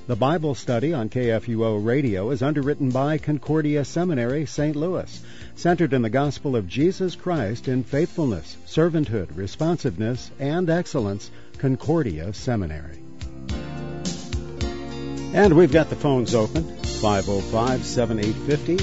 The Bible study on KFUO Radio is underwritten by Concordia Seminary, St. Louis, centered in the gospel of Jesus Christ in faithfulness, servanthood, responsiveness, and excellence. Concordia Seminary. And we've got the phones open, 505-7850,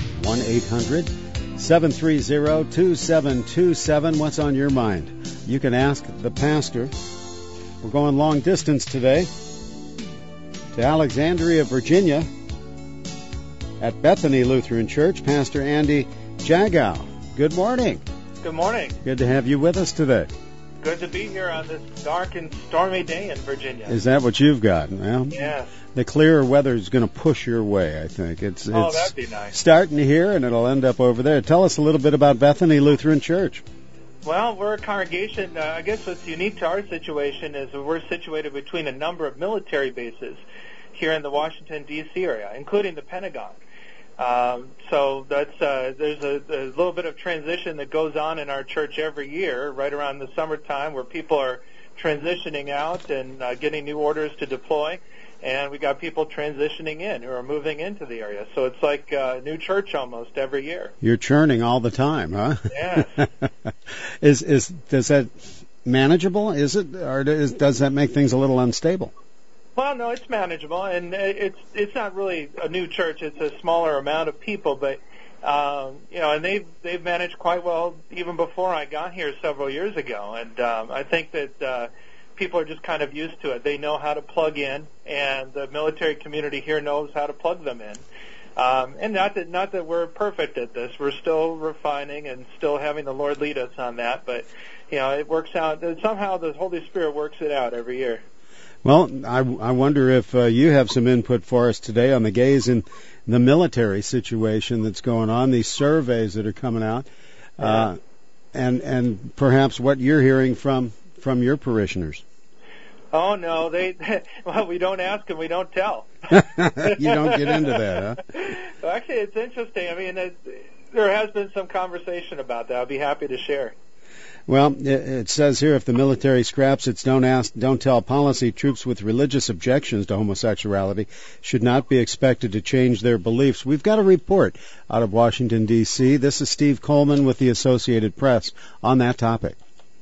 1-800-730-2727. What's on your mind? You can ask the pastor. We're going long distance today to Alexandria, Virginia, at Bethany Lutheran Church. Pastor Andy Jagow. Good morning. Good morning. Good to have you with us today. Good to be here on this dark and stormy day in Virginia. Is that what you've got? Well, yes. The clearer weather is going to push your way, I think. It's that'd be nice. Starting here, and it'll end up over there. Tell us a little bit about Bethany Lutheran Church. Well, we're a congregation. I guess what's unique to our situation is we're situated between a number of military bases here in the Washington, D.C. area, including the Pentagon. So that's there's a little bit of transition that goes on in our church every year, right around the summertime, where people are transitioning out and getting new orders to deploy, and we got people transitioning in who are moving into the area. So it's like a new church almost every year. You're churning all the time, huh? Yes. Does that manageable? Is it, or does that make things a little unstable? Well, no, it's manageable, and it's not really a new church. It's a smaller amount of people, but and they've managed quite well even before I got here several years ago. And I think that people are just kind of used to it. They know how to plug in, and the military community here knows how to plug them in. And not that we're perfect at this. We're still refining and still having the Lord lead us on that. But it works out. Somehow the Holy Spirit works it out every year. Well, I wonder if you have some input for us today on the gays in the military situation that's going on, these surveys that are coming out, and perhaps what you're hearing from your parishioners. Oh, no, well, we don't ask and we don't tell. You don't get into that, huh? Well, actually, it's interesting. I mean, there has been some conversation about that. I'll be happy to share. Well, it says here, if the military scraps its don't ask, don't tell policy, troops with religious objections to homosexuality should not be expected to change their beliefs. We've got a report out of Washington, D.C. This is Steve Coleman with the Associated Press on that topic.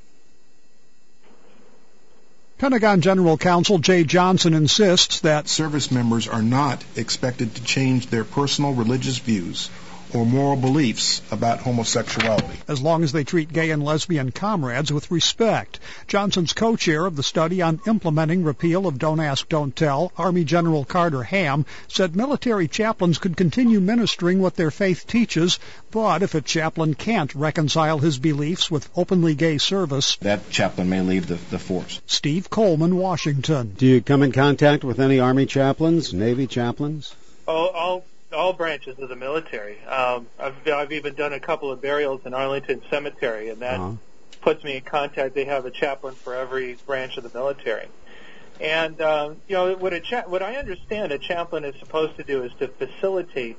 Pentagon General Counsel Jay Johnson insists that service members are not expected to change their personal religious views or moral beliefs about homosexuality, as long as they treat gay and lesbian comrades with respect. Johnson's co-chair of the study on implementing repeal of Don't Ask, Don't Tell, Army General Carter Ham, said military chaplains could continue ministering what their faith teaches, but if a chaplain can't reconcile his beliefs with openly gay service, that chaplain may leave the force. Steve Coleman, Washington. Do you come in contact with any Army chaplains, Navy chaplains? All branches of the military. I've even done a couple of burials in Arlington Cemetery, and that puts me in contact. They have a chaplain for every branch of the military. And what I understand a chaplain is supposed to do is to facilitate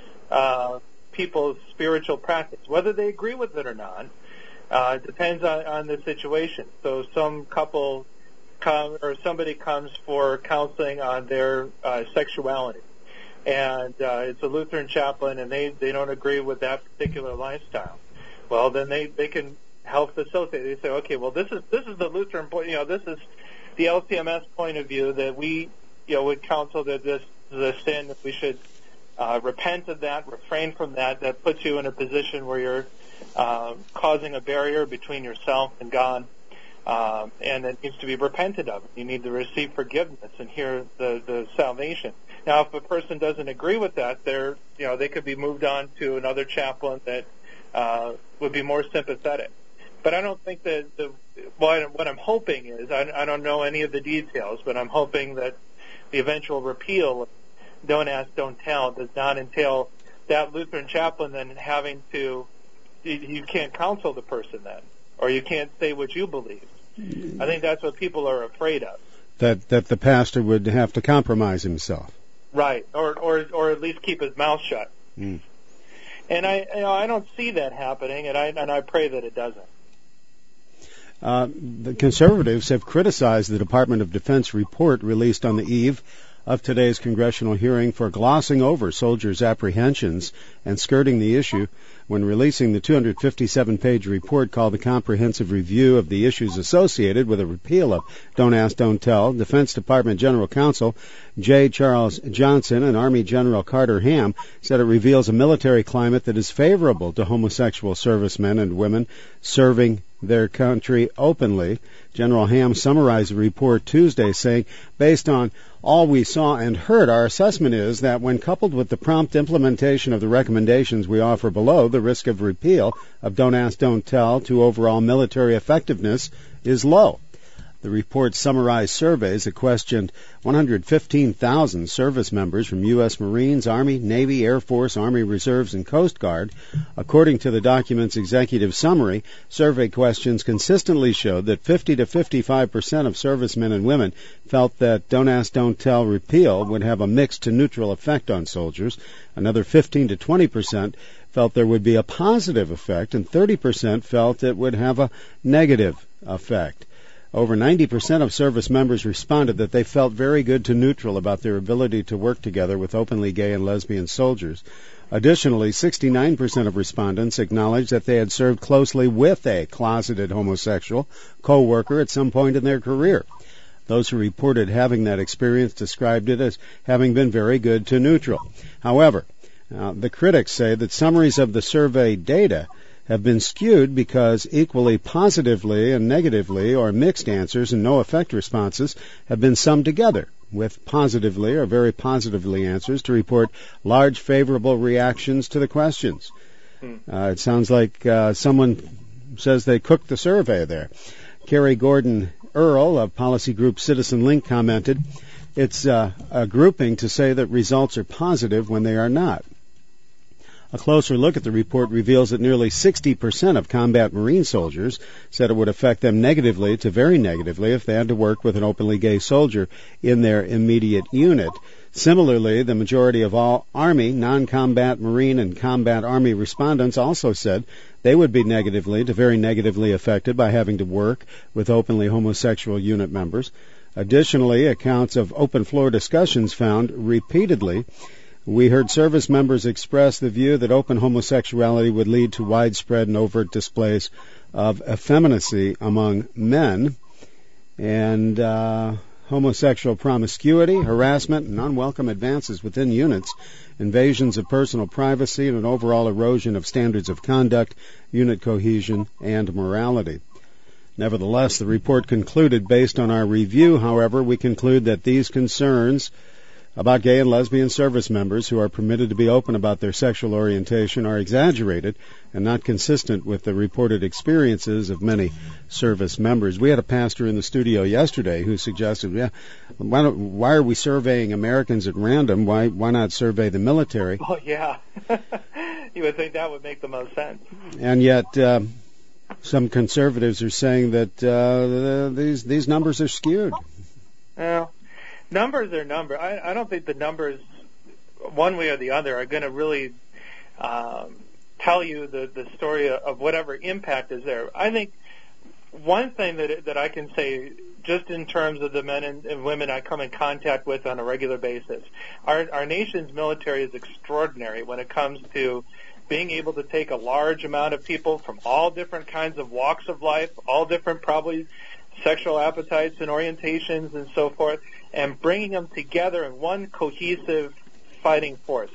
people's spiritual practice, whether they agree with it or not. It depends on the situation. So some couple somebody comes for counseling on their sexuality. And it's a Lutheran chaplain, and they don't agree with that particular lifestyle. Well, then they can help facilitate. They say, okay, well, this is the Lutheran point. This is the LCMS point of view that we would counsel that this is a sin, that we should repent of that, refrain from that. That puts you in a position where you're causing a barrier between yourself and God, and it needs to be repented of. You need to receive forgiveness and hear the salvation. Now, if a person doesn't agree with that, they could be moved on to another chaplain that would be more sympathetic. But I don't think that what I'm hoping is, I don't know any of the details, but I'm hoping that the eventual repeal of Don't Ask, Don't Tell does not entail that Lutheran chaplain then having to, you can't counsel the person then, or you can't say what you believe. I think that's what people are afraid of. That the pastor would have to compromise himself. Right, or at least keep his mouth shut. And I don't see that happening, and I pray that it doesn't. The conservatives have criticized the Department of Defense report released on the eve of today's congressional hearing for glossing over soldiers' apprehensions and skirting the issue when releasing the 257-page report called The Comprehensive Review of the Issues Associated with a Repeal of Don't Ask, Don't Tell. Defense Department General Counsel J. Charles Johnson and Army General Carter Ham said it reveals a military climate that is favorable to homosexual servicemen and women serving their country openly. General Ham summarized the report Tuesday, saying, based on all we saw and heard, our assessment is that when coupled with the prompt implementation of the recommendations we offer below, the risk of repeal of Don't Ask, Don't Tell to overall military effectiveness is low. The report summarized surveys that questioned 115,000 service members from U.S. Marines, Army, Navy, Air Force, Army Reserves, and Coast Guard. According to the document's executive summary, survey questions consistently showed that 50 to 55% of servicemen and women felt that Don't Ask, Don't Tell repeal would have a mixed to neutral effect on soldiers. Another 15 to 20% felt there would be a positive effect, and 30% felt it would have a negative effect. Over 90% of service members responded that they felt very good to neutral about their ability to work together with openly gay and lesbian soldiers. Additionally, 69% of respondents acknowledged that they had served closely with a closeted homosexual co-worker at some point in their career. Those who reported having that experience described it as having been very good to neutral. However, the critics say that summaries of the survey data have been skewed because equally positively and negatively or mixed answers and no effect responses have been summed together with positively or very positively answers to report large favorable reactions to the questions. It sounds like someone says they cooked the survey there. Carrie Gordon Earl of policy group Citizen Link commented, it's a grouping to say that results are positive when they are not. A closer look at the report reveals that nearly 60% of combat Marine soldiers said it would affect them negatively to very negatively if they had to work with an openly gay soldier in their immediate unit. Similarly, the majority of all Army, non-combat Marine, and combat Army respondents also said they would be negatively to very negatively affected by having to work with openly homosexual unit members. Additionally, accounts of open floor discussions found repeatedly we heard service members express the view that open homosexuality would lead to widespread and overt displays of effeminacy among men, and homosexual promiscuity, harassment, and unwelcome advances within units, invasions of personal privacy, and an overall erosion of standards of conduct, unit cohesion, and morality. Nevertheless, the report concluded, based on our review, however, we conclude that these concerns about gay and lesbian service members who are permitted to be open about their sexual orientation are exaggerated and not consistent with the reported experiences of many service members. We had a pastor in the studio yesterday who suggested, why are we surveying Americans at random? Why not survey the military? Oh, yeah. You would think that would make the most sense. And yet, some conservatives are saying that these numbers are skewed. Well, numbers are numbers. I don't think the numbers, one way or the other, are going to really tell you the story of whatever impact is there. I think one thing that I can say, just in terms of the men and women I come in contact with on a regular basis, our nation's military is extraordinary when it comes to being able to take a large amount of people from all different kinds of walks of life, all different probably sexual appetites and orientations and so forth, and bringing them together in one cohesive fighting force.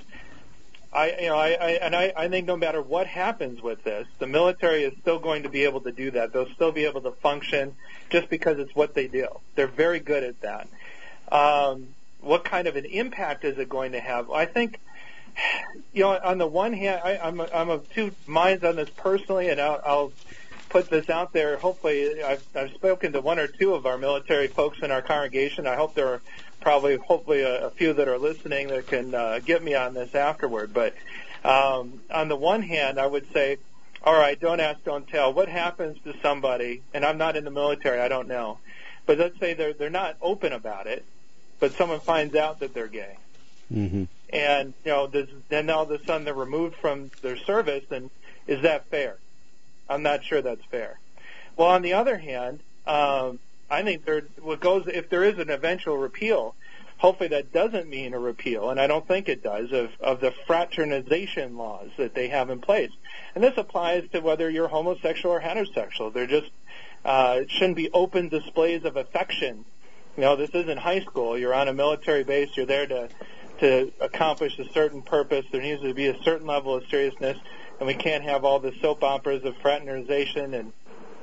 I think no matter what happens with this, the military is still going to be able to do that. They'll still be able to function just because it's what they do. They're very good at that. What kind of an impact is it going to have? I think, on the one hand, I'm of two minds on this personally, and I'll put this out there. Hopefully, I've spoken to one or two of our military folks in our congregation. I hope there are hopefully a few that are listening that can get me on this afterward. But on the one hand, I would say, all right, don't ask, don't tell. What happens to somebody, and I'm not in the military, I don't know, but let's say they're not open about it, but someone finds out that they're gay. Mm-hmm. And, then all of a sudden they're removed from their service, and is that fair? I'm not sure that's fair. Well, on the other hand, I think if there is an eventual repeal, hopefully that doesn't mean a repeal, and I don't think it does, of the fraternization laws that they have in place. And this applies to whether you're homosexual or heterosexual. They're just shouldn't be open displays of affection. This isn't high school. You're on a military base. You're there to accomplish a certain purpose. There needs to be a certain level of seriousness, and we can't have all the soap operas of fraternization and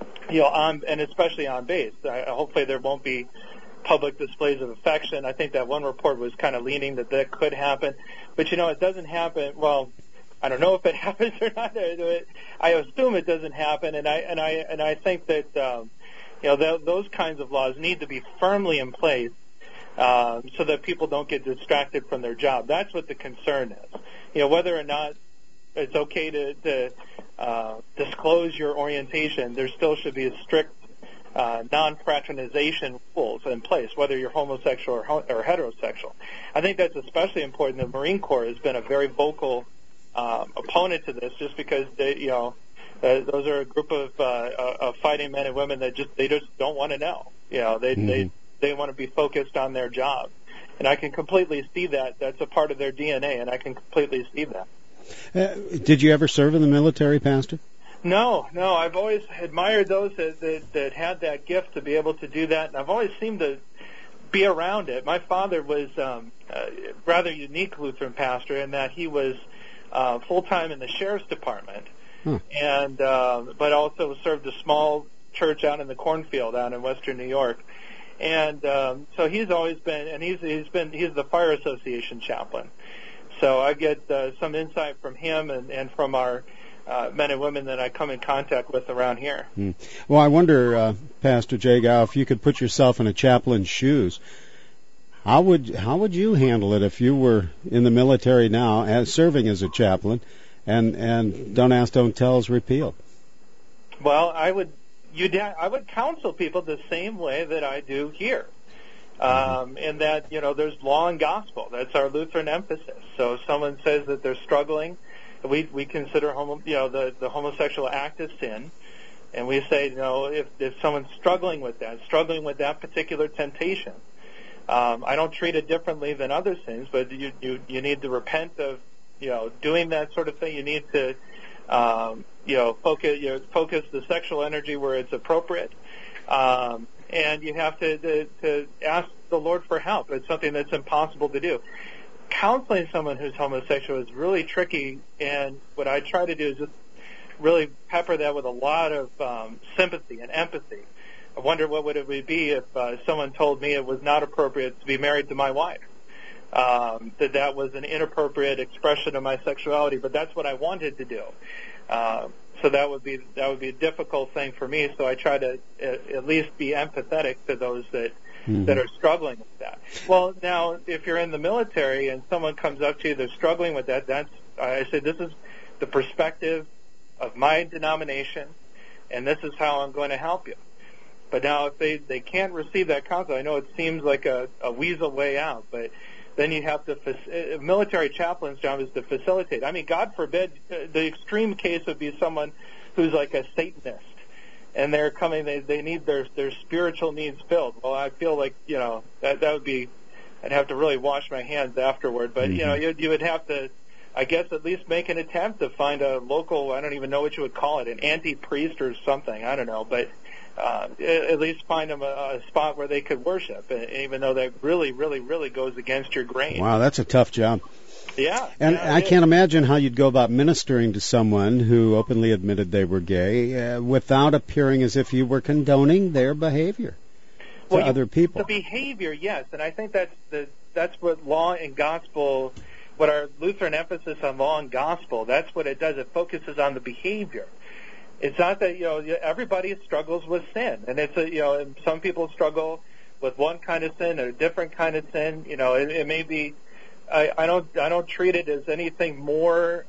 and especially on base. Hopefully there won't be public displays of affection. I think that one report was kind of leaning that could happen, but it doesn't happen. Well, I don't know if it happens or not. I assume it doesn't happen, and I think that those kinds of laws need to be firmly in place so that people don't get distracted from their job. That's what the concern is. Whether or not it's okay to disclose your orientation, there still should be a strict non-fraternization rules in place, whether you're homosexual or heterosexual. I think that's especially important. The Marine Corps has been a very vocal opponent to this, just because those are a group of fighting men and women that they just don't want to know. They want to be focused on their job, and I can completely see that. That's a part of their DNA, and I can completely see that. Did you ever serve in the military, Pastor? No. I've always admired those that had that gift to be able to do that, and I've always seemed to be around it. My father was a rather unique Lutheran pastor in that he was full-time in the sheriff's department, and but also served a small church out in the cornfield out in western New York. And so he's always been, and he's the fire association chaplain. So I get some insight from him and from our men and women that I come in contact with around here. Well, I wonder, Pastor Jagow, if you could put yourself in a chaplain's shoes, how would you handle it if you were in the military now, as serving as a chaplain, and Don't Ask, Don't Tell is repealed? Well, I would counsel people the same way that I do here. In that, there's law and gospel. That's our Lutheran emphasis. So if someone says that they're struggling, we consider the homosexual act as sin, and we say, if someone's struggling with that particular temptation, I don't treat it differently than other sins, but you need to repent of doing that sort of thing. You need to focus the sexual energy where it's appropriate. And you have to ask the Lord for help. It's something that's impossible to do. Counseling someone who's homosexual is really tricky, and what I try to do is just really pepper that with a lot of sympathy and empathy. I wonder what would it be if someone told me it was not appropriate to be married to my wife, that was an inappropriate expression of my sexuality, but that's what I wanted to do. So that would be a difficult thing for me. So I try to at least be empathetic to those that are struggling with that. Well, now if you're in the military and someone comes up to you, they're struggling with that. I say this is the perspective of my denomination, and this is how I'm going to help you. But now if they can't receive that counsel, I know it seems like a weasel way out, but then you have to, military chaplain's job is to facilitate. I mean, God forbid, the extreme case would be someone who's like a Satanist, and they're coming, they need their spiritual needs filled. Well, I feel like, that would be, I'd have to really wash my hands afterward, but, you would have to, I guess, at least make an attempt to find a local, I don't even know what you would call it, an anti-priest or something, I don't know, but at least find them a spot where they could worship, even though that really, really, really goes against your grain. Wow, that's a tough job. Yeah. And I can't imagine how you'd go about ministering to someone who openly admitted they were gay without appearing as if you were condoning their behavior to other people. The behavior, yes, and I think that's what law and gospel, what our Lutheran emphasis on law and gospel, that's what it does. It focuses on the behavior. It's not that, everybody struggles with sin, and it's and some people struggle with one kind of sin or a different kind of sin. It may be, I don't treat it as anything more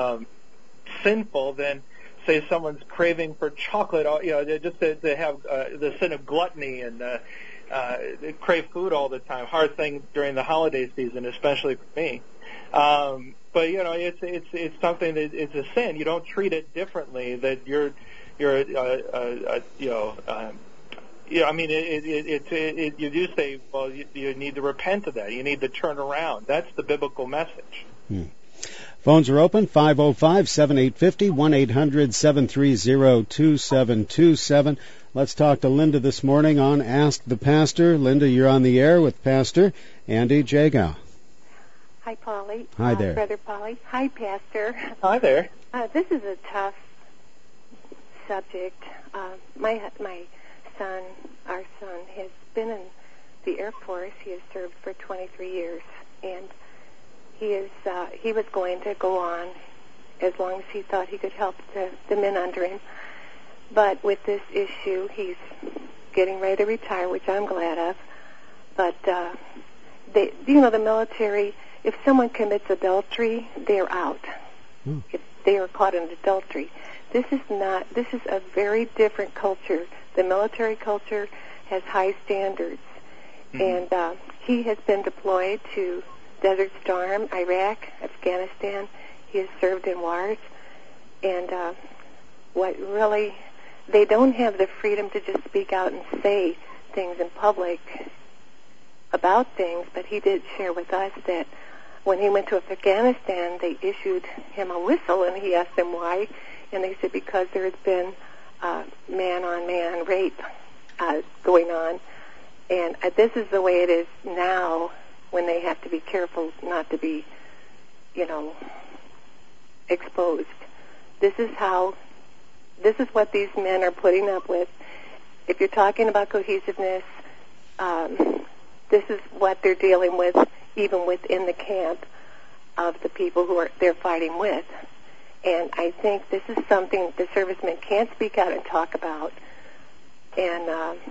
sinful than, say, someone's craving for chocolate, just to have the sin of gluttony and crave food all the time. Hard thing during the holiday season, especially for me. But it's something that it's a sin. You don't treat it differently. That Yeah, I mean, you do say, well, you need to repent of that. You need to turn around. That's the biblical message. Phones are open, 505-7850, 1-800-730-2727. Let's talk to Linda this morning on Ask the Pastor. Linda, you're on the air with Pastor Andy Jagow. Hi, Polly. Hi there. Brother Polly. Hi, Pastor. Hi there. This is a tough subject. My son, our son, has been in the Air Force. He has served for 23 years, and he was going to go on as long as he thought he could help the men under him. But with this issue, he's getting ready to retire, which I'm glad of. But the military, if someone commits adultery, they're out. If they are caught in adultery. This is a very different culture. The military culture has high standards. And he has been deployed to Desert Storm, Iraq, Afghanistan. He has served in wars. And they don't have the freedom to just speak out and say things in public about things, but he did share with us that when he went to Afghanistan, they issued him a whistle, and he asked them why, and they said because there has been man-on-man rape going on, and this is the way it is now when they have to be careful not to be, exposed. This is what these men are putting up with. If you're talking about cohesiveness, this is what they're dealing with, even within the camp of the people who they're fighting with. And I think this is something the servicemen can't speak out and talk about. And,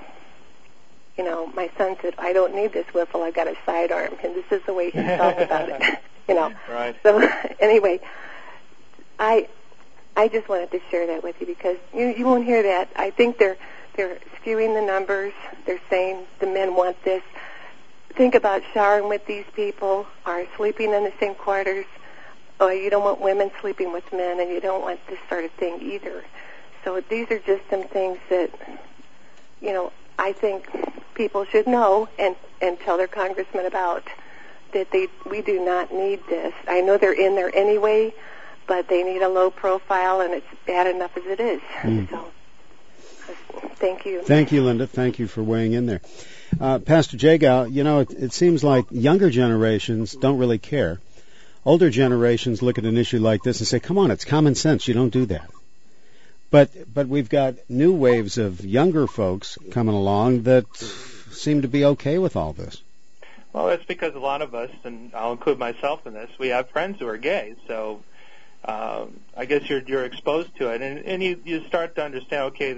my son said, I don't need this whistle, I've got a sidearm. And this is the way he talked about it, Right. So, anyway, I just wanted to share that with you because you won't hear that. I think they're skewing the numbers. They're saying the men want this. Think about showering with these people or sleeping in the same quarters. Oh, you don't want women sleeping with men, and you don't want this sort of thing either. So these are just some things that, I think people should know and tell their congressmen about, that we do not need this. I know they're in there anyway, but they need a low profile, and it's bad enough as it is. So, thank you. Thank you, Linda. Thank you for weighing in there. Pastor Jagow, it seems like younger generations don't really care. Older generations look at an issue like this and say, come on, it's common sense. You don't do that. But we've got new waves of younger folks coming along that seem to be okay with all this. Well, that's because a lot of us, and I'll include myself in this, we have friends who are gay, so I guess you're exposed to it, and you start to understand, okay,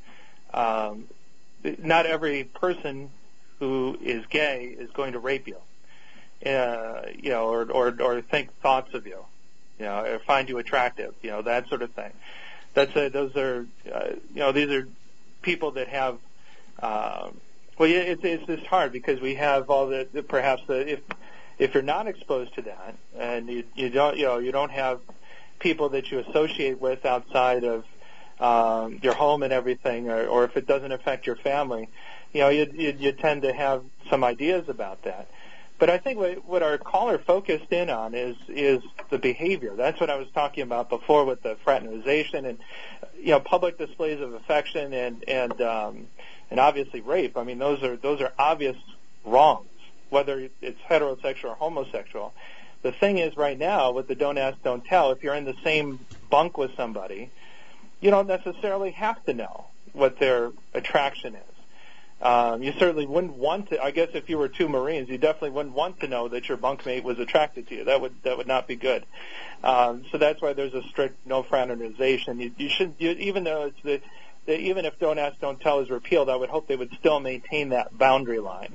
not every person who is gay is going to rape you, or think thoughts of you, or find you attractive, that sort of thing. Those are these are people that have. It's just hard because we have all the if you're not exposed to that, and you don't have people that you associate with outside of your home and everything, or if it doesn't affect your family, you tend to have some ideas about that. But I think what our caller focused in on is the behavior. That's what I was talking about before with the fraternization and public displays of affection and obviously rape. I mean, those are obvious wrongs, whether it's heterosexual or homosexual. The thing is, right now with the don't ask, don't tell, if you're in the same bunk with somebody, you don't necessarily have to know what their attraction is. You certainly wouldn't want to. I guess if you were two Marines, you definitely wouldn't want to know that your bunkmate was attracted to you. That would not be good. So that's why there's a strict no fraternization. You should, even though it's even if don't ask, don't tell is repealed, I would hope they would still maintain that boundary line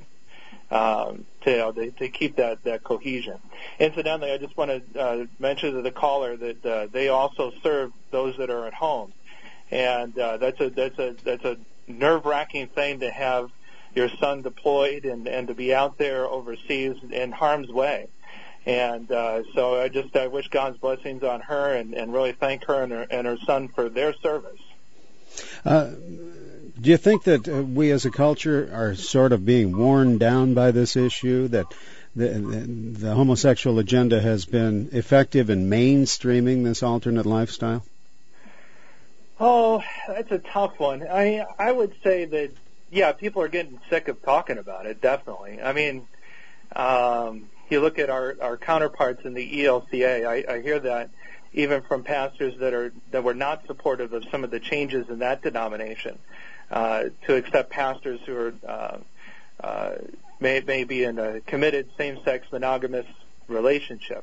to keep that cohesion. Incidentally, I just want to mention to the caller that they also serve those that are at home, and that's a nerve-wracking thing to have your son deployed and to be out there overseas in harm's way. And so I wish God's blessings on her and really thank her and her son for their service. Do you think that we as a culture are sort of being worn down by this issue, that the homosexual agenda has been effective in mainstreaming this alternate lifestyle? Oh, that's a tough one. I would say that, yeah, people are getting sick of talking about it, definitely. I mean, you look at our counterparts in the ELCA, I hear that even from pastors that were not supportive of some of the changes in that denomination, to accept pastors who are may be in a committed same-sex monogamous relationship.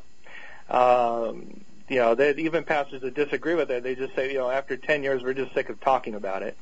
Even pastors that disagree with it, they just say, after 10 years, we're just sick of talking about it.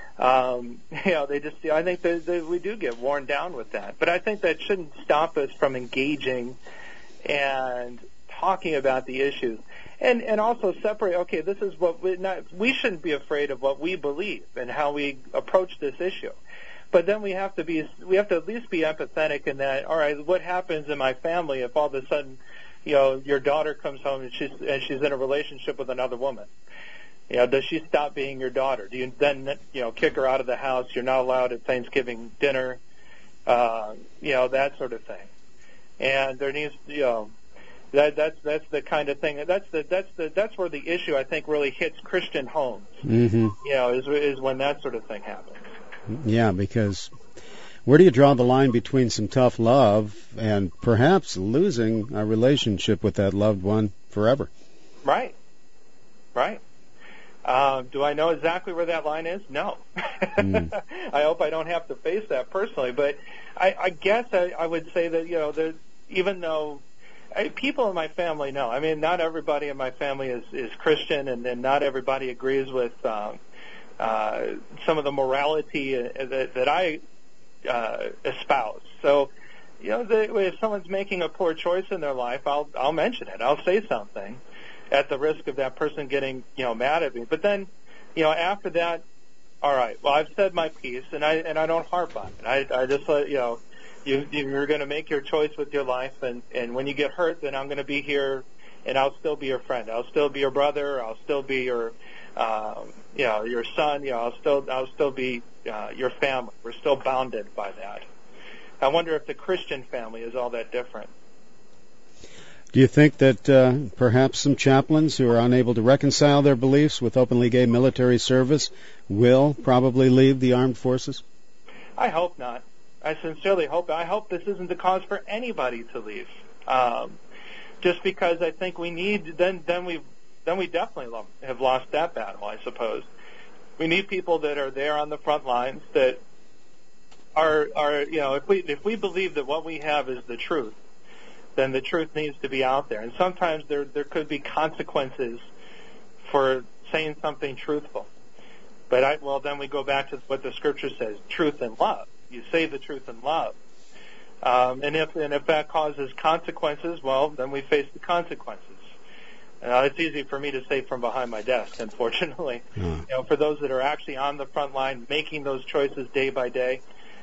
I think that we do get worn down with that. But I think that shouldn't stop us from engaging and talking about the issues. And also separate, okay, this is what we shouldn't be afraid of what we believe and how we approach this issue. But then we have to at least be empathetic in that, all right, what happens in my family if all of a sudden, your daughter comes home and she's in a relationship with another woman? Does she stop being your daughter? Do you then, kick her out of the house? You're not allowed at Thanksgiving dinner, that sort of thing. And there needs, that's the kind of thing. That's where the issue, I think, really hits Christian homes. Mm-hmm. Is when that sort of thing happens. Yeah, because where do you draw the line between some tough love and perhaps losing a relationship with that loved one forever? Right. Do I know exactly where that line is? No. I hope I don't have to face that personally. But I guess I would say that, even though people in my family know. I mean, not everybody in my family is Christian, and not everybody agrees with some of the morality that I espouse. So, if someone's making a poor choice in their life, I'll mention it. I'll say something at the risk of that person getting, mad at me. But then, after that, all right, well, I've said my piece, and I don't harp on it. I just let, you're going to make your choice with your life, and when you get hurt, then I'm going to be here, and I'll still be your friend. I'll still be your brother. I'll still be your son. I'll still be your family. We're still bounded by that. I wonder if the Christian family is all that different. Do you think that perhaps some chaplains who are unable to reconcile their beliefs with openly gay military service will probably leave the armed forces? I hope not. I sincerely hope. I hope this isn't the cause for anybody to leave. Just because I think we need. Then we definitely have lost that battle, I suppose. We need people that are there on the front lines that are if we believe that what we have is the truth, then the truth needs to be out there. And sometimes there could be consequences for saying something truthful. But then we go back to what the Scripture says: truth and love. You say the truth in love. And if that causes consequences, well, then we face the consequences. It's easy for me to say from behind my desk, unfortunately. For those that are actually on the front line, making those choices day by day,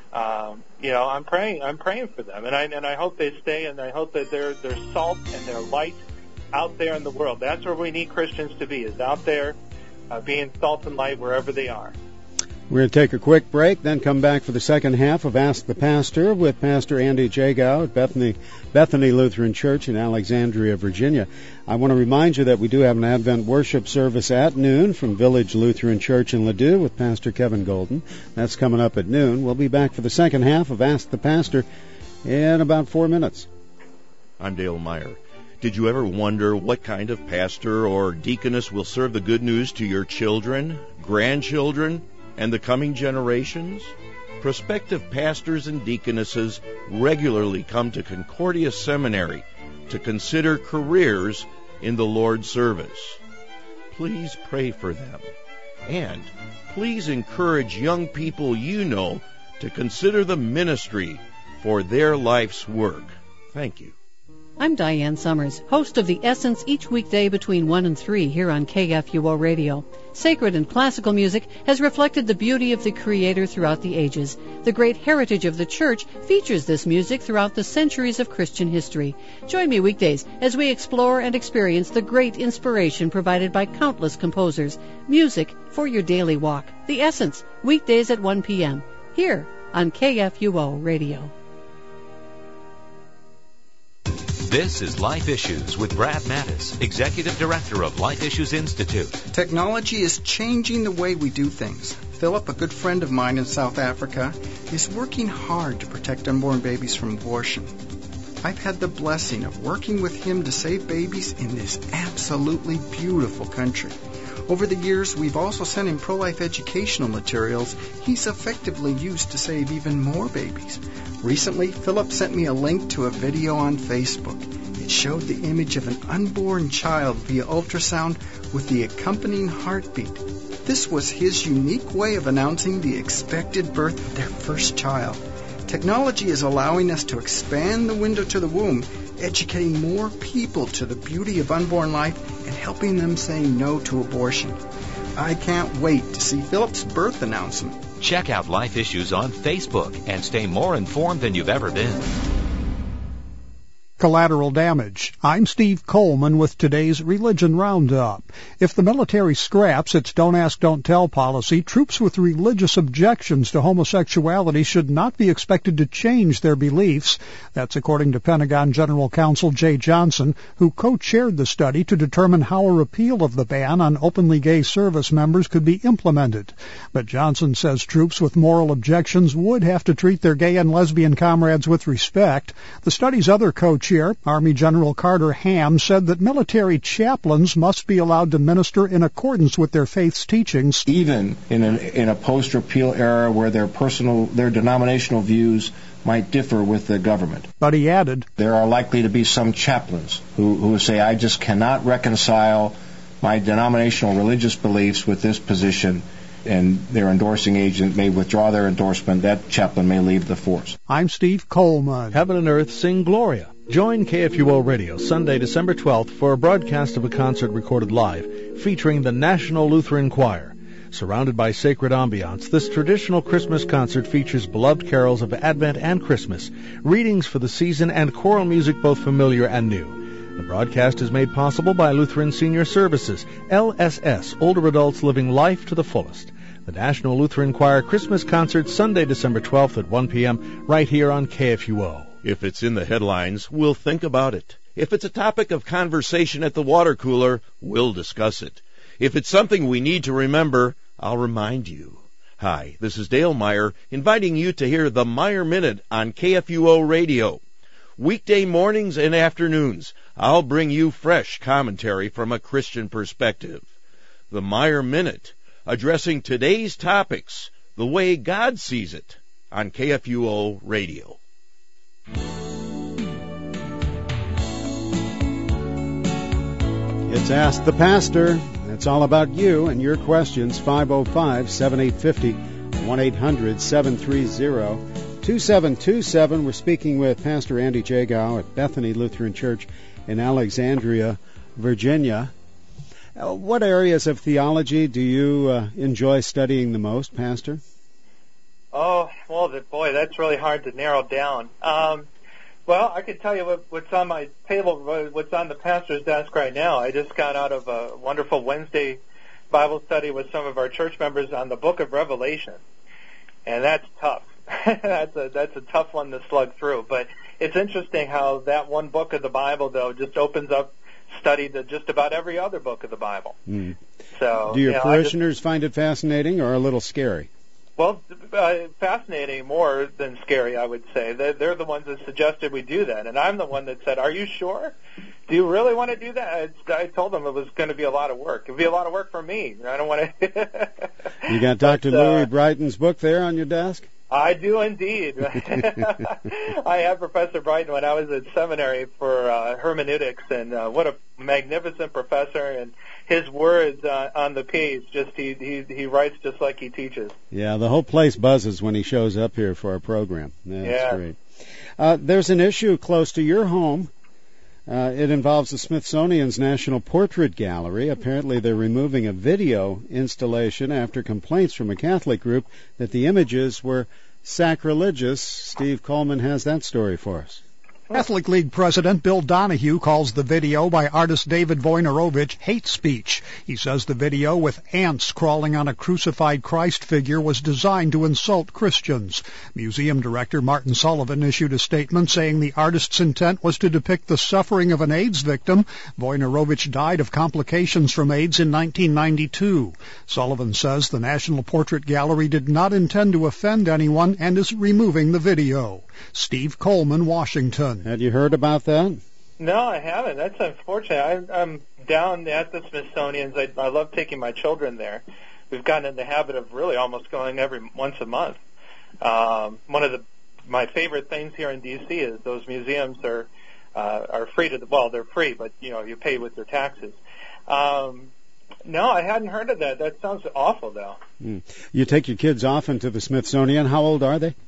I'm praying for them, and I hope they stay, and I hope that they're salt and they're light out there in the world. That's where we need Christians to be, is out there, being salt and light wherever they are. We're going to take a quick break, then come back for the second half of Ask the Pastor with Pastor Andy Jagow at Bethany Lutheran Church in Alexandria, Virginia. I want to remind you that we do have an Advent worship service at noon from Village Lutheran Church in Ladue with Pastor Kevin Golden. That's coming up at noon. We'll be back for the second half of Ask the Pastor in about 4 minutes. I'm Dale Meyer. Did you ever wonder what kind of pastor or deaconess will serve the good news to your children, grandchildren, and the coming generations? Prospective pastors and deaconesses regularly come to Concordia Seminary to consider careers in the Lord's service. Please pray for them. And please encourage young people you know to consider the ministry for their life's work. Thank you. I'm Diane Summers, host of The Essence each weekday between 1 and 3 here on KFUO Radio. Sacred and classical music has reflected the beauty of the Creator throughout the ages. The great heritage of the Church features this music throughout the centuries of Christian history. Join me weekdays as we explore and experience the great inspiration provided by countless composers. Music for your daily walk. The Essence, weekdays at 1 p.m. here on KFUO Radio. This is Life Issues with Brad Mattis, Executive Director of Life Issues Institute. Technology is changing the way we do things. Philip, a good friend of mine in South Africa, is working hard to protect unborn babies from abortion. I've had the blessing of working with him to save babies in this absolutely beautiful country. Over the years, we've also sent him pro-life educational materials he's effectively used to save even more babies. Recently, Philip sent me a link to a video on Facebook. It showed the image of an unborn child via ultrasound with the accompanying heartbeat. This was his unique way of announcing the expected birth of their first child. Technology is allowing us to expand the window to the womb, educating more people to the beauty of unborn life and helping them say no to abortion. I can't wait to see Philip's birth announcement. Check out Life Issues on Facebook and stay more informed than you've ever been. Collateral damage. I'm Steve Coleman with today's Religion Roundup. If the military scraps its don't ask, don't tell policy, troops with religious objections to homosexuality should not be expected to change their beliefs. That's according to Pentagon General Counsel Jay Johnson, who co-chaired the study to determine how a repeal of the ban on openly gay service members could be implemented. But Johnson says troops with moral objections would have to treat their gay and lesbian comrades with respect. The study's other co-chair, Army General Carter Ham, said that military chaplains must be allowed to minister in accordance with their faith's teachings. Even in a post-repeal era where their denominational views might differ with the government. But he added, there are likely to be some chaplains who say, I just cannot reconcile my denominational religious beliefs with this position, and their endorsing agent may withdraw their endorsement. That chaplain may leave the force. I'm Steve Coleman. Heaven and Earth sing Gloria. Join KFUO Radio Sunday, December 12th for a broadcast of a concert recorded live featuring the National Lutheran Choir. Surrounded by sacred ambiance, this traditional Christmas concert features beloved carols of Advent and Christmas, readings for the season, and choral music both familiar and new. The broadcast is made possible by Lutheran Senior Services, LSS, Older Adults Living Life to the Fullest. The National Lutheran Choir Christmas Concert, Sunday, December 12th at 1 p.m., right here on KFUO. If it's in the headlines, we'll think about it. If it's a topic of conversation at the water cooler, we'll discuss it. If it's something we need to remember, I'll remind you. Hi, this is Dale Meyer, inviting you to hear the Meyer Minute on KFUO Radio. Weekday mornings and afternoons, I'll bring you fresh commentary from a Christian perspective. The Meyer Minute, addressing today's topics the way God sees it on KFUO Radio. It's Ask the Pastor. It's all about you and your questions. 505-7850, 1-800-730-2727. We're speaking with Pastor Andy Jagow at Bethany Lutheran Church in Alexandria, Virginia. What areas of theology do you enjoy studying the most, Pastor? Oh, well, boy, that's really hard to narrow down. Well, I could tell you what's on my table, what's on the pastor's desk right now. I just got out of a wonderful Wednesday Bible study with some of our church members on the book of Revelation. And that's tough. That's a tough one to slug through. But it's interesting how that one book of the Bible, though, just opens up study to just about every other book of the Bible. Mm. So, do your parishioners find it fascinating or a little scary? Well, fascinating more than scary, I would say. They're the ones that suggested we do that, and I'm the one that said, are you sure? Do you really want to do that? I told them it was going to be a lot of work. It would be a lot of work for me. I don't want to... You got Dr. Louis Brighton's book there on your desk? I do indeed. I had Professor Brighton when I was at seminary for hermeneutics, and what a magnificent professor, and his words on the page, just he writes just like he teaches. Yeah, the whole place buzzes when he shows up here for our program. That's great. There's an issue close to your home. It involves the Smithsonian's National Portrait Gallery. Apparently they're removing a video installation after complaints from a Catholic group that the images were sacrilegious. Steve Coleman has that story for us. Catholic League President Bill Donahue calls the video by artist David Wojnarowicz hate speech. He says the video with ants crawling on a crucified Christ figure was designed to insult Christians. Museum director Martin Sullivan issued a statement saying the artist's intent was to depict the suffering of an AIDS victim. Wojnarowicz died of complications from AIDS in 1992. Sullivan says the National Portrait Gallery did not intend to offend anyone and is removing the video. Steve Coleman, Washington. Had you heard about that? No, I haven't. That's unfortunate. I'm down at the Smithsonian's. I love taking my children there. We've gotten in the habit of really almost going once a month. One of my favorite things here in D.C. is those museums are free they're free, but you pay with your taxes. No, I hadn't heard of that. That sounds awful, though. You take your kids often to the Smithsonian. How old are they?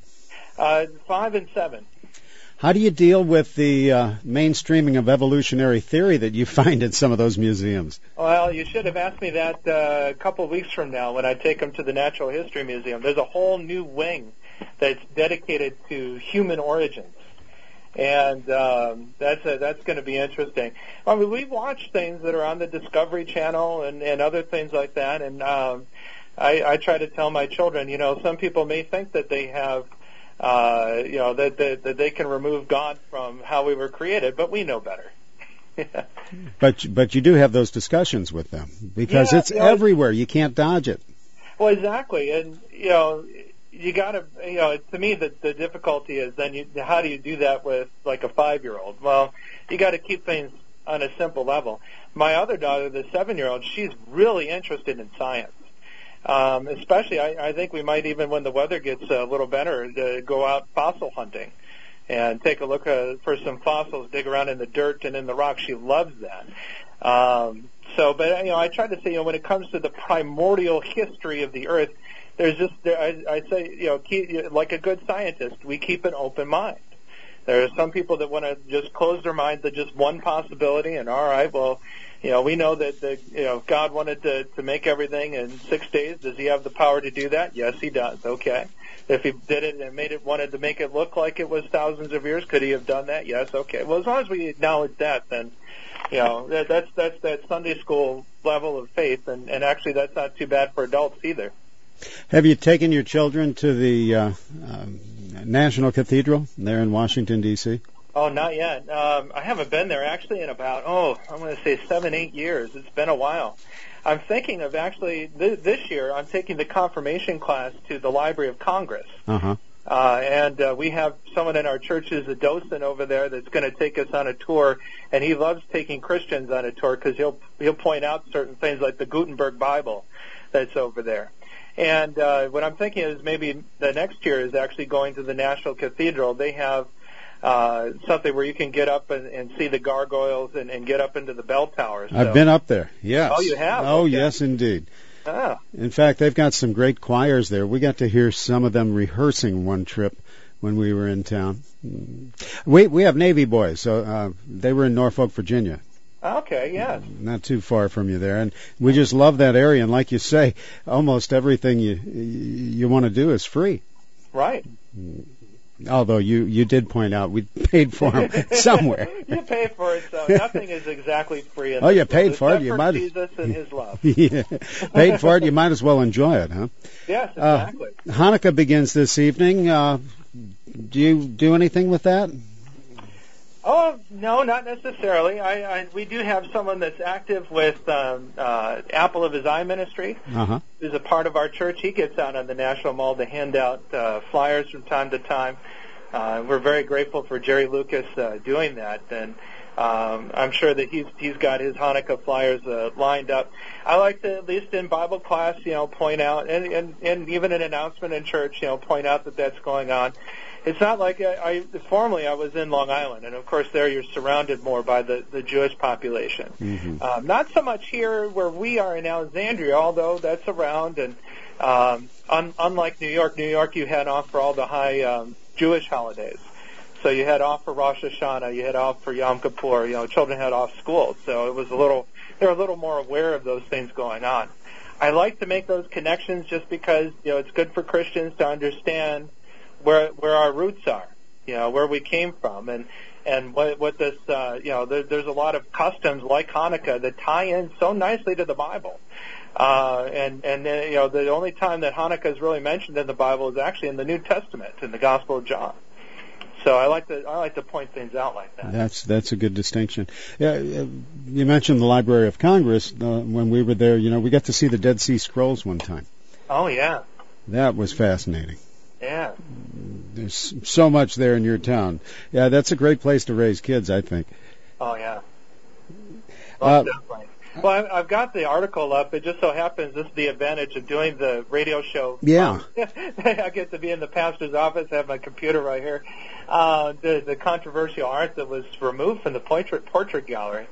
5 and 7. How do you deal with the mainstreaming of evolutionary theory that you find in some of those museums? Well, you should have asked me that a couple of weeks from now when I take them to the Natural History Museum. There's a whole new wing that's dedicated to human origins. And that's going to be interesting. I mean, we watch things that are on the Discovery Channel and other things like that. And I try to tell my children, some people may think that they have that they can remove God from how we were created, but we know better. But you do have those discussions with them because it's everywhere. You can't dodge it. Well, exactly, and you got to to me the difficulty is then how do you do that with like a 5-year-old? Well, you got to keep things on a simple level. My other daughter, the 7-year-old, she's really interested in science. Especially, I think we might even, when the weather gets a little better, go out fossil hunting and take a look for some fossils, dig around in the dirt and in the rock. She loves that. But I try to say, when it comes to the primordial history of the Earth, there's just, I say, like a good scientist, we keep an open mind. There are some people that want to just close their minds to just one possibility, and all right, well, we know that God wanted to make everything in 6 days. Does He have the power to do that? Yes, He does. Okay. If He did it and wanted to make it look like it was thousands of years, could He have done that? Yes. Okay. Well, as long as we acknowledge that, then that's that Sunday school level of faith, and actually that's not too bad for adults either. Have you taken your children to the National Cathedral there in Washington, D.C.? Oh, not yet. I haven't been there actually in about, I'm going to say 7-8 years. It's been a while. I'm thinking of actually, this year, I'm taking the confirmation class to the Library of Congress. Uh-huh. And we have someone in our church who's a docent over there that's going to take us on a tour, and he loves taking Christians on a tour because he'll point out certain things like the Gutenberg Bible that's over there. And what I'm thinking is maybe the next year is actually going to the National Cathedral. They have something where you can get up and see the gargoyles and get up into the bell tower. So. I've been up there, yes. Oh, you have? Oh, okay. Yes, indeed. Ah. In fact, they've got some great choirs there. We got to hear some of them rehearsing one trip when we were in town. We have Navy boys, so they were in Norfolk, Virginia. Okay, yes. Not too far from you there. And we just love that area. And like you say, almost everything you want to do is free. Right. Although you did point out we paid for them somewhere. You paid for it, so nothing is exactly free. Oh, you paid for it. You might. Jesus and His love. Yeah, paid for it. You might as well enjoy it, huh? Yes, exactly. Hanukkah begins this evening. Do you do anything with that? Oh, no, not necessarily. We do have someone that's active with Apple of His Eye Ministry, who's a part of our church. He gets out on the National Mall to hand out flyers from time to time. We're very grateful for Jerry Lucas doing that, and I'm sure that he's got his Hanukkah flyers lined up. I like to, at least in Bible class, point out, and even an announcement in church, point out that that's going on. It's not like formerly I was in Long Island, and of course there you're surrounded more by the Jewish population. Mm-hmm. Not so much here where we are in Alexandria, although that's around. And unlike New York you had off for all the high Jewish holidays. So you had off for Rosh Hashanah, you had off for Yom Kippur. Children had off school, so it was they were a little more aware of those things going on. I like to make those connections just because it's good for Christians to understand where our roots are, where we came from, and And what this, there's a lot of customs like Hanukkah that tie in so nicely to the Bible. The only time that Hanukkah is really mentioned in the Bible is actually in the New Testament, in the Gospel of John. So I like to point things out like that. That's a good distinction. Yeah, you mentioned the Library of Congress. When we were there, we got to see the Dead Sea Scrolls one time. Oh yeah, that was fascinating. Yeah, there's so much there in your town. Yeah, that's a great place to raise kids, I think. Oh yeah. Definitely. Well, I've got the article up. It just so happens this is the advantage of doing the radio show. Yeah. I get to be in the pastor's office, have my computer right here. The controversial art that was removed from the portrait gallery.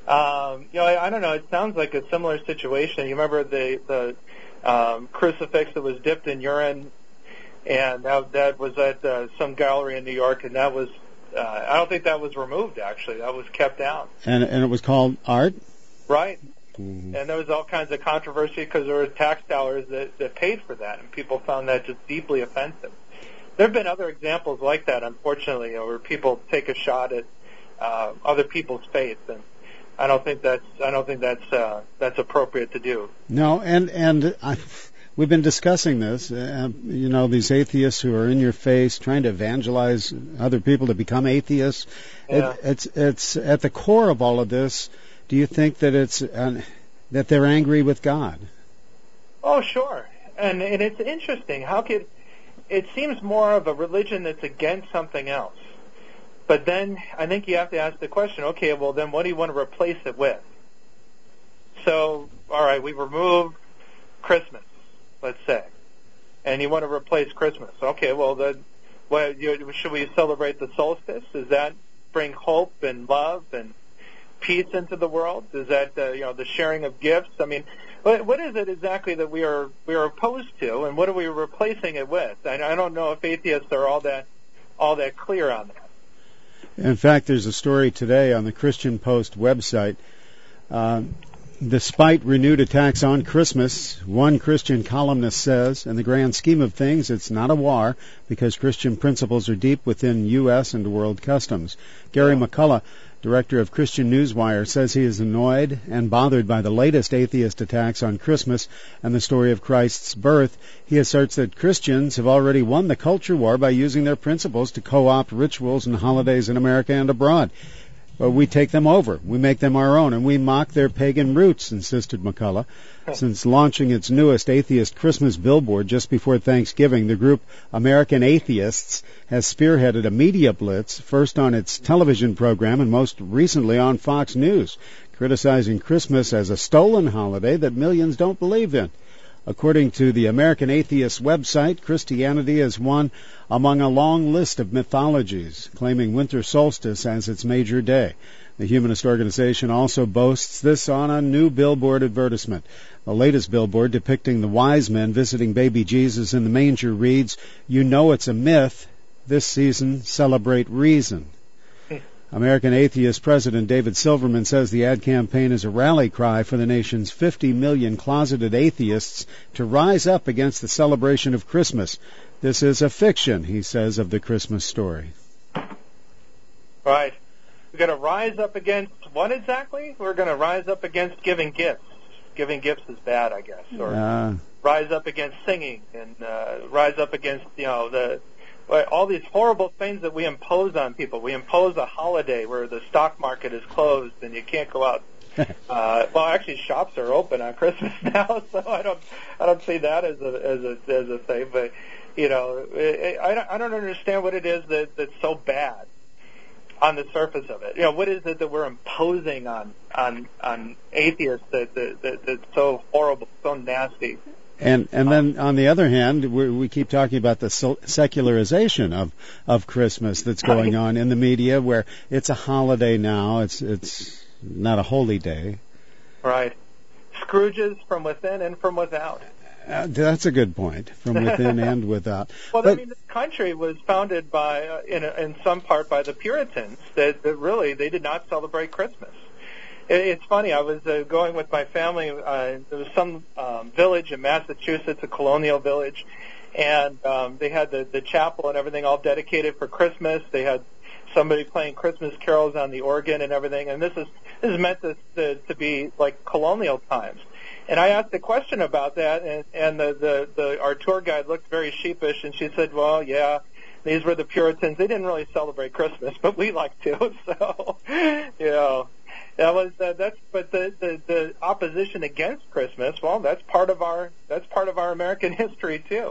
I don't know. It sounds like a similar situation. You remember the crucifix that was dipped in urine, and that was at some gallery in New York, and that was I don't think that was removed, actually. That was kept out. And it was called art? Right. Mm-hmm. And there was all kinds of controversy because there were tax dollars that paid for that, and people found that just deeply offensive. There have been other examples like that, unfortunately, where people take a shot at other people's faith, and I don't think that's appropriate to do. No, and we've been discussing this. These atheists who are in your face trying to evangelize other people to become atheists. Yeah. It's at the core of all of this. Do you think that it's that they're angry with God? Oh, sure. And it's interesting. It seems more of a religion that's against something else. But then I think you have to ask the question, okay, well then what do you want to replace it with? So, all right, we remove Christmas, let's say, and you want to replace Christmas. Okay, well then, should we celebrate the solstice? Does that bring hope and love and peace into the world? Is that the sharing of gifts? I mean, what is it exactly that we are opposed to, and what are we replacing it with? I don't know if atheists are all that clear on that. In fact, there's a story today on the Christian Post website. Despite renewed attacks on Christmas, one Christian columnist says, in the grand scheme of things, it's not a war because Christian principles are deep within U.S. and world customs. Gary McCullough, director of Christian Newswire, says he is annoyed and bothered by the latest atheist attacks on Christmas and the story of Christ's birth. He asserts that Christians have already won the culture war by using their principles to co-opt rituals and holidays in America and abroad. But we take them over, we make them our own, and we mock their pagan roots, insisted McCullough. Since launching its newest atheist Christmas billboard just before Thanksgiving, the group American Atheists has spearheaded a media blitz, first on its television program and most recently on Fox News, criticizing Christmas as a stolen holiday that millions don't believe in. According to the American Atheist website, Christianity is one among a long list of mythologies, claiming winter solstice as its major day. The humanist organization also boasts this on a new billboard advertisement. The latest billboard depicting the wise men visiting baby Jesus in the manger reads, "You know it's a myth. This season, celebrate reason." American Atheist President David Silverman says the ad campaign is a rally cry for the nation's 50 million closeted atheists to rise up against the celebration of Christmas. This is a fiction, he says, of the Christmas story. Right. We're going to rise up against what exactly? We're going to rise up against giving gifts. Giving gifts is bad, I guess. Or rise up against singing and rise up against, all these horrible things that we impose on people. We impose a holiday where the stock market is closed and you can't go out. Well, actually, shops are open on Christmas now, so I don't see that as a thing. But I don't understand what it is that's so bad on the surface of it. What is it that we're imposing on atheists that's so horrible, so nasty? And then on the other hand, we keep talking about the secularization of Christmas that's going on in the media, where it's a holiday now. It's not a holy day. Right. Scrooges from within and from without. That's a good point. From within and without. Well, this country was founded by, in some part, by the Puritans. That really they did not celebrate Christmas. It's funny. I was going with my family. There was some village in Massachusetts, a colonial village, and they had the chapel and everything all dedicated for Christmas. They had somebody playing Christmas carols on the organ and everything, and this is meant to be like colonial times. And I asked a question about that, and our tour guide looked very sheepish, and she said, well, yeah, these were the Puritans. They didn't really celebrate Christmas, but we like to. So, that was but the opposition against Christmas. Well, that's part of our American history too.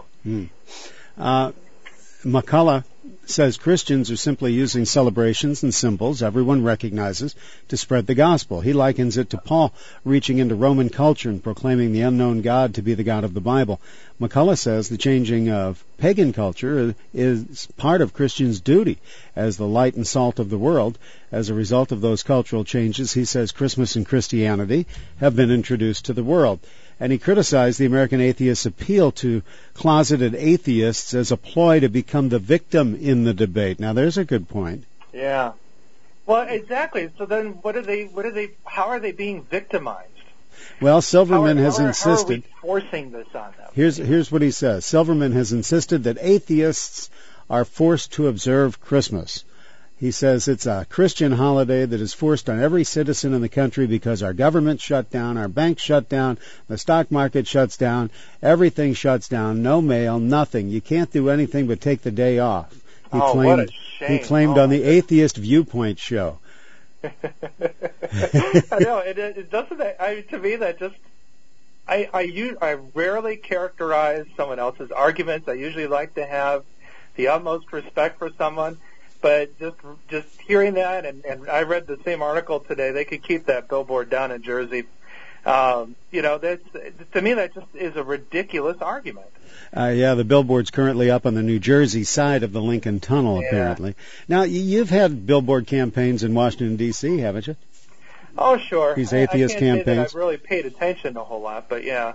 McCullough says Christians are simply using celebrations and symbols everyone recognizes to spread the gospel. He likens it to Paul reaching into Roman culture and proclaiming the unknown God to be the God of the Bible. McCullough says the changing of pagan culture is part of Christians' duty as the light and salt of the world. As a result of those cultural changes, he says Christmas and Christianity have been introduced to the world. And he criticized the American atheists' appeal to closeted atheists as a ploy to become the victim in the debate. Now, there's a good point. Yeah. Well, exactly. So then how are they being victimized? Well, Silverman has insisted. How are we forcing this on them? Here's what he says. Silverman has insisted that atheists are forced to observe Christmas. He says it's a Christian holiday that is forced on every citizen in the country because our government shut down, our banks shut down, the stock market shuts down, everything shuts down, no mail, nothing. You can't do anything but take the day off. What a shame. He claimed on the Atheist Viewpoint show. I know, it doesn't. To me, that just I rarely characterize someone else's arguments. I usually like to have the utmost respect for someone. But just hearing that, and I read the same article today. They could keep that billboard down in Jersey. To me, that just is a ridiculous argument. The billboard's currently up on the New Jersey side of the Lincoln Tunnel, apparently. Now, you've had billboard campaigns in Washington, D.C., haven't you? Oh, sure. These atheist I can't campaigns. Say that I've really paid attention a whole lot, but yeah.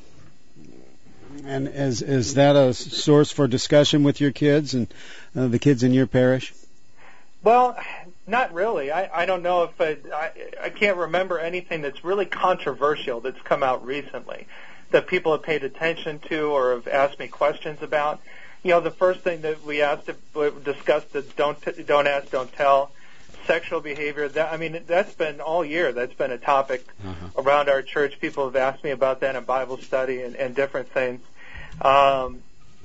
And is that a source for discussion with your kids and the kids in your parish? Well, not really. I don't know if I can't remember anything that's really controversial that's come out recently that people have paid attention to or have asked me questions about. The first thing that we discussed the don't ask, don't tell, sexual behavior. That's been all year. That's been a topic around our church. People have asked me about that in Bible study and different things. But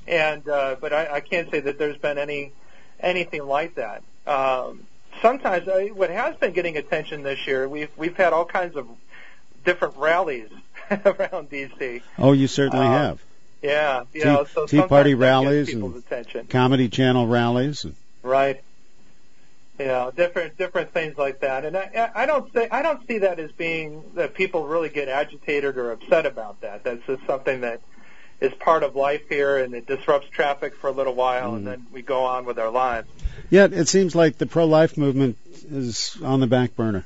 I can't say that there's been anything like that. Sometimes what has been getting attention this year, we've had all kinds of different rallies around D.C. Oh, you certainly have. Yeah, so Tea Party rallies and attention. Comedy Channel rallies. Right. Different things like that, and I don't see that as being that people really get agitated or upset about that. That's just something that is part of life here, and it disrupts traffic for a little while, and then we go on with our lives. Yet it seems like the pro-life movement is on the back burner.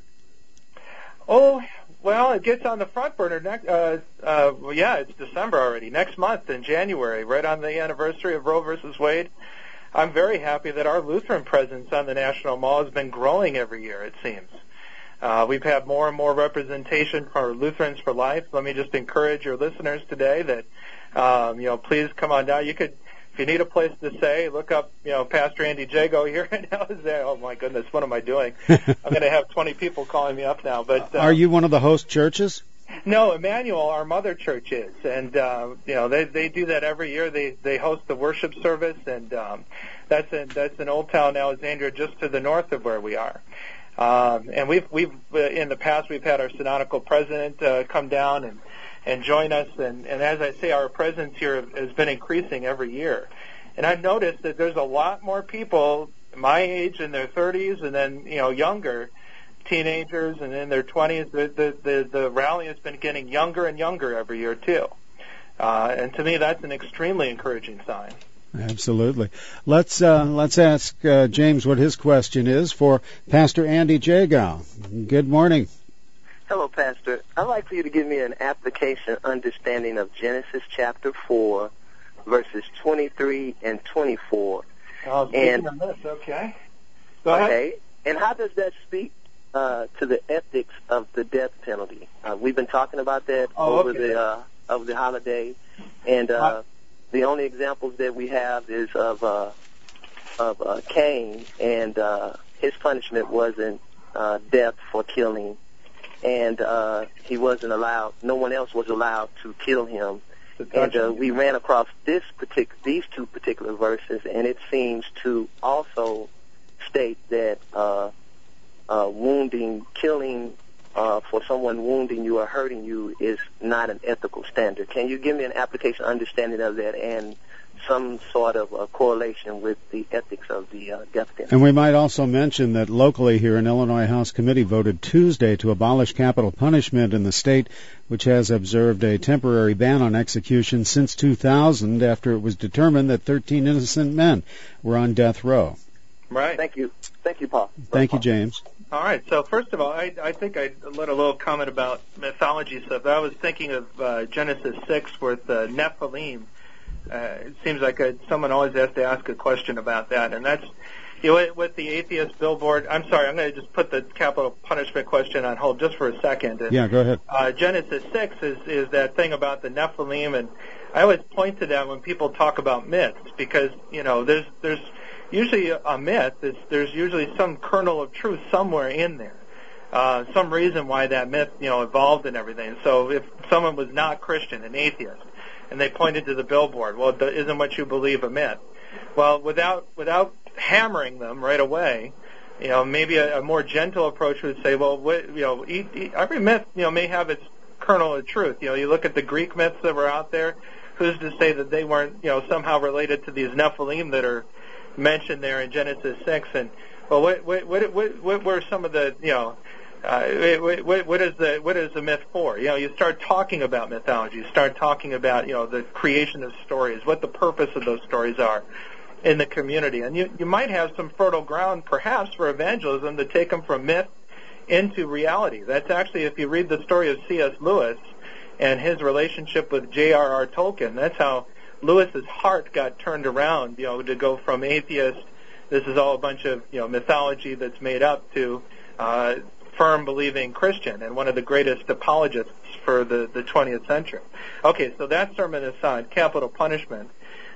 Oh, well, it gets on the front burner next. It's December already. Next month in January, right on the anniversary of Roe versus Wade. I'm very happy that our Lutheran presence on the National Mall has been growing every year, it seems. We've had more and more representation for Lutherans for Life. Let me just encourage your listeners today that, please come on down. You could, if you need a place to stay, look up, Pastor Andy Jago here now. Oh my goodness, what am I doing? I'm going to have 20 people calling me up now. But are you one of the host churches? No, Emmanuel, our mother church is, and they do that every year. They host the worship service, and that's in Old Town Alexandria, just to the north of where we are. And we've in the past we've had our synodical president come down and join us, and as I say, our presence here has been increasing every year. And I've noticed that there's a lot more people my age in their 30s, and then younger. Teenagers and in their 20s, the rally has been getting younger and younger every year too, and to me that's an extremely encouraging sign. Absolutely. Let's ask James what his question is for Pastor Andy Jagow. Good morning. Hello, Pastor. I'd like for you to give me an application understanding of Genesis chapter 4, verses 23 and 24. On this, okay. Go ahead. Okay. And how does that speak to the ethics of the death penalty? We've been talking about that over the holiday, and the only examples that we have is of Cain and his punishment wasn't death for killing, and he wasn't allowed. No one else was allowed to kill him. And we ran across these two particular verses, and it seems to also state that killing for someone wounding you or hurting you is not an ethical standard. Can you give me an application understanding of that and some sort of a correlation with the ethics of the death penalty? And we might also mention that locally here, an Illinois House committee voted Tuesday to abolish capital punishment in the state, which has observed a temporary ban on execution since 2000 after it was determined that 13 innocent men were on death row. Right. Thank you, Paul. Thank you, James. All right. So first of all, I think I let a little comment about mythology stuff. I was thinking of Genesis 6 with Nephilim. It seems like someone always has to ask a question about that, and that's with the atheist billboard. I'm sorry, I'm going to just put the capital punishment question on hold just for a second. And, yeah, go ahead. Genesis 6 is that thing about the Nephilim, and I always point to that when people talk about myths because there's usually a myth. There's usually some kernel of truth somewhere in there. Some reason why that myth, evolved and everything. So if someone was not Christian, an atheist, and they pointed to the billboard, well, isn't what you believe a myth? Well, without hammering them right away, maybe a more gentle approach would say, well, every myth, may have its kernel of truth. You look at the Greek myths that were out there. Who's to say that they weren't, somehow related to these Nephilim that are mentioned there in Genesis 6? And well, what were some of the, what is the myth for? You start talking about mythology. You start talking about, the creation of stories, what the purpose of those stories are in the community. And you might have some fertile ground, perhaps, for evangelism to take them from myth into reality. That's actually, if you read the story of C.S. Lewis and his relationship with J.R.R. Tolkien, that's how Lewis's heart got turned around, to go from atheist, this is all a bunch of, mythology that's made up, to firm believing Christian and one of the greatest apologists for the 20th century. Okay, so that sermon aside, capital punishment.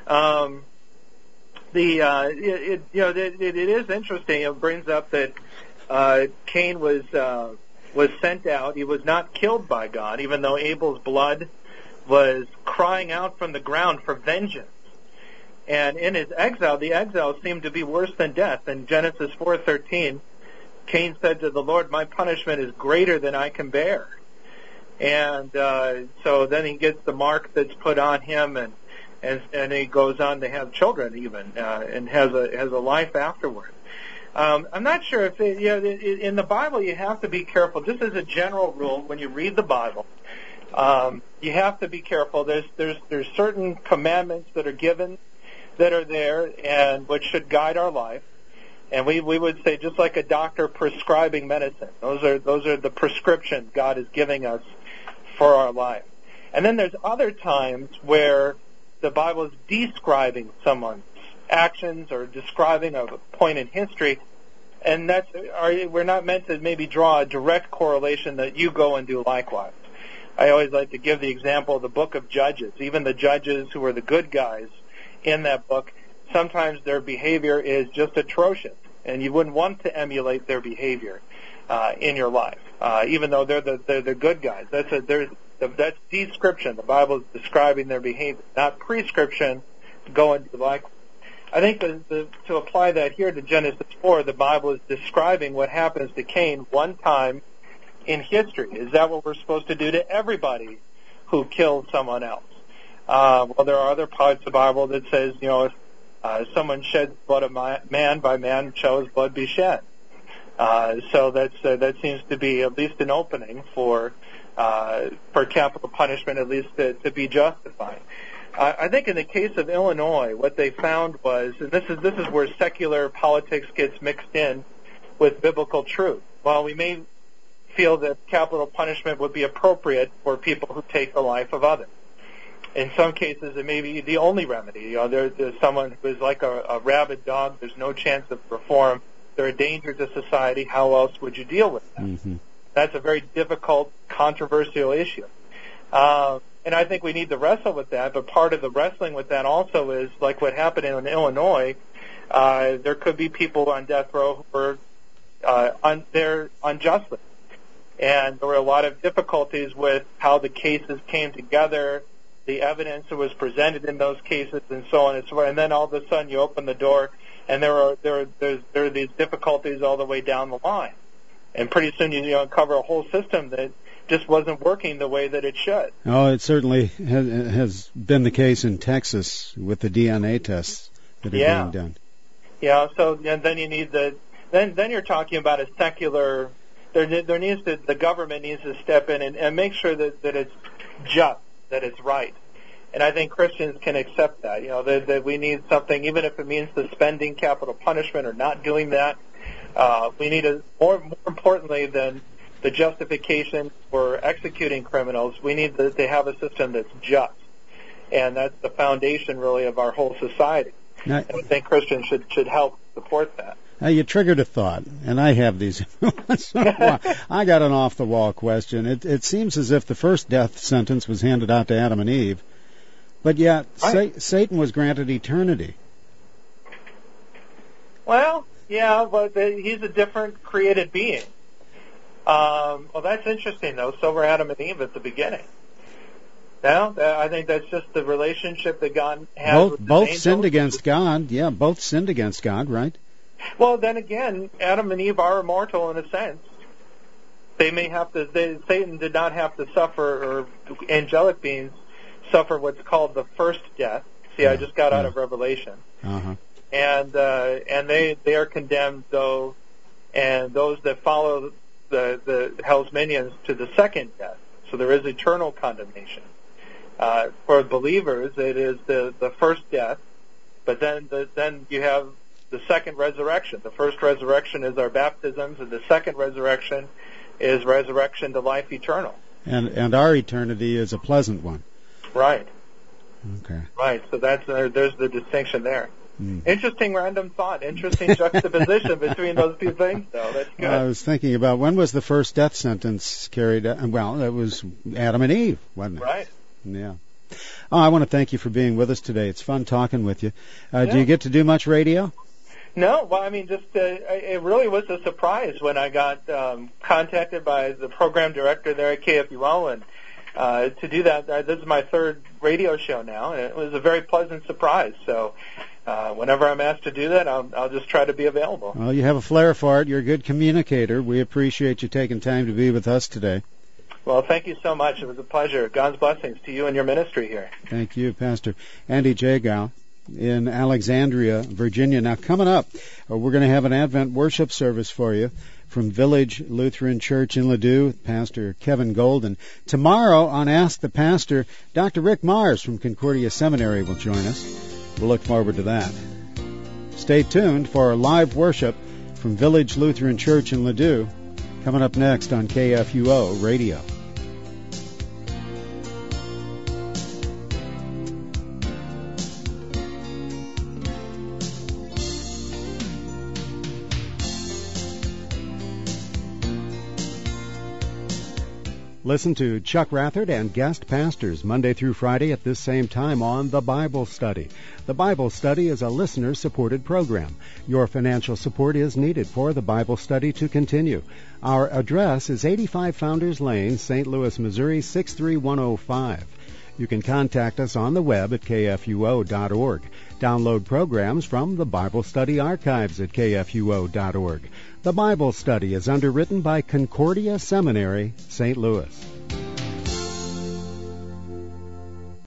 It is interesting. It brings up that Cain was sent out. He was not killed by God, even though Abel's blood was crying out from the ground for vengeance. And in his exile, the exile seemed to be worse than death. In Genesis 4:13, Cain said to the Lord, "My punishment is greater than I can bear." And so then he gets the mark that's put on him, and he goes on to have children even, and has a life afterward. I'm not sure if in the Bible you have to be careful. Just as a general rule, when you read the Bible, you have to be careful. There's certain commandments that are given, that are there, and which should guide our life. And we would say, just like a doctor prescribing medicine, those are the prescriptions God is giving us for our life. And then there's other times where the Bible is describing someone's actions or describing a point in history, and we're not meant to maybe draw a direct correlation that you go and do likewise. I always like to give the example of the book of Judges. Even the judges who are the good guys in that book, sometimes their behavior is just atrocious, and you wouldn't want to emulate their behavior in your life, even though they're the good guys. That's description. The Bible is describing their behavior, not prescription to go into life. I think to apply that here to Genesis 4, the Bible is describing what happens to Cain one time in history. Is that what we're supposed to do to everybody who kills someone else? Well, there are other parts of the Bible that says, if someone sheds blood of man, by man shall his blood be shed. So that seems to be at least an opening for capital punishment, at least to be justified. I think in the case of Illinois, what they found was, and this is where secular politics gets mixed in with biblical truth. While we may feel that capital punishment would be appropriate for people who take the life of others, in some cases it may be the only remedy. There's someone who is like a rabid dog. There's no chance of reform. They're a danger to society. How else would you deal with that? Mm-hmm. That's a very difficult, controversial issue. And I think we need to wrestle with that, but part of the wrestling with that also is, like what happened in Illinois, there could be people on death row who are unjustly. And there were a lot of difficulties with how the cases came together, the evidence that was presented in those cases, and so on and so forth. And then all of a sudden you open the door, and there are these difficulties all the way down the line. And pretty soon you uncover a whole system that just wasn't working the way that it should. Oh, it certainly has been the case in Texas with the DNA tests that are being done. Yeah. So and then you need then you're talking about a secular. The government needs to step in and make sure that it's just, that it's right. And I think Christians can accept that. That we need something, even if it means suspending capital punishment or not doing that. We need more importantly than the justification for executing criminals, we need to have a system that's just. And that's the foundation, really, of our whole society. And I think Christians should help support that. Now, you triggered a thought, and I have these. I got an off-the-wall question. It seems as if the first death sentence was handed out to Adam and Eve, but yet Satan was granted eternity. Well, yeah, but he's a different created being. Well, that's interesting, though. So were Adam and Eve at the beginning. Now, I think that's just the relationship that God has with both sinned against God. Yeah, both sinned against God, right? Well, then again, Adam and Eve are immortal in a sense. They may have to. Satan did not have to suffer, or angelic beings suffer what's called the first death. See, I just got out of Revelation, and they are condemned, though, and those that follow the hell's minions to the second death. So there is eternal condemnation. For believers, it is the first death, but then you have the second resurrection. The first resurrection is our baptisms, and the second resurrection is resurrection to life eternal. And our eternity is a pleasant one. Right. Okay. Right. So there's the distinction there. Interesting random thought. Interesting juxtaposition between those two things, though. That's good. I was thinking about when was the first death sentence carried out? Well, it was Adam and Eve, wasn't it? Right. Yeah. Oh, I want to thank you for being with us today. It's fun talking with you. Do you get to do much radio? No, well, I mean, it really was a surprise when I got contacted by the program director there at KFUO, and to do that, this is my third radio show now, and it was a very pleasant surprise. So whenever I'm asked to do that, I'll just try to be available. Well, you have a flair for it. You're a good communicator. We appreciate you taking time to be with us today. Well, thank you so much. It was a pleasure. God's blessings to you and your ministry here. Thank you, Pastor Andy Jagow in Alexandria, Virginia. Now, coming up, we're going to have an Advent worship service for you from Village Lutheran Church in Ladue, Pastor Kevin Golden. Tomorrow on Ask the Pastor, Dr. Rick Mars from Concordia Seminary will join us. We'll look forward to that. Stay tuned for live worship from Village Lutheran Church in Ladue, coming up next on KFUO Radio. Listen to Chuck Rathert and guest pastors Monday through Friday at this same time on The Bible Study. The Bible Study is a listener-supported program. Your financial support is needed for The Bible Study to continue. Our address is 85 Founders Lane, St. Louis, Missouri, 63105. You can contact us on the web at kfuo.org. Download programs from the Bible Study archives at kfuo.org. The Bible Study is underwritten by Concordia Seminary, St. Louis.